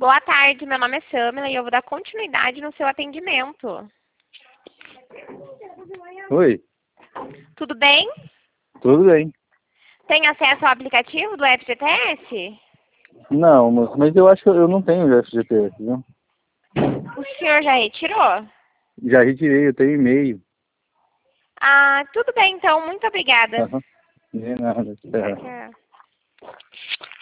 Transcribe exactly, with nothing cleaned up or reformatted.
Boa tarde, meu nome é Samila e eu vou dar continuidade no seu atendimento. Oi, Tudo bem? tudo bem? Tem acesso ao aplicativo do F G T S? Não, moço, mas eu acho que eu não tenho o F G T S, viu? O senhor já retirou? Já retirei, eu tenho e-mail. Ah, tudo bem então, muito obrigada. Aham. De nada. Tchau, Tchau. tchau.